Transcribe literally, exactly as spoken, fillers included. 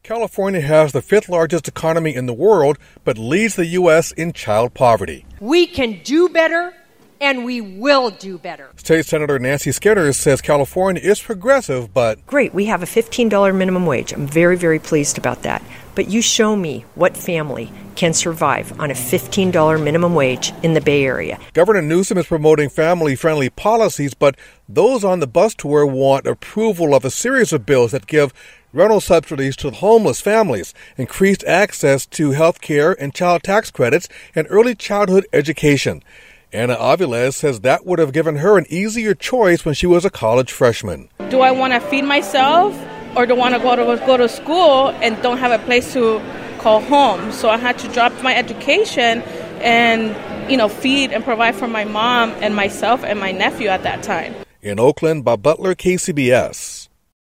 California has the fifth largest economy in the world, but leads the U S in child poverty. We can do better, and we will do better. State Senator Nancy Skinner says California is progressive, but... Great, we have a fifteen dollars minimum wage. I'm very, very pleased about that. But you show me what family can survive on a fifteen dollars minimum wage in the Bay Area. Governor Newsom is promoting family-friendly policies, but those on the bus tour want approval of a series of bills that give rental subsidies to homeless families, increased access to health care and child tax credits, and early childhood education. Anna Aviles says that would have given her an easier choice when she was a college freshman. Do I want to feed myself, or do I want to go to go to school and don't have a place to call home? So I had to drop my education and, you know, feed and provide for my mom and myself and my nephew at that time. In Oakland, Bob Butler, K C B S.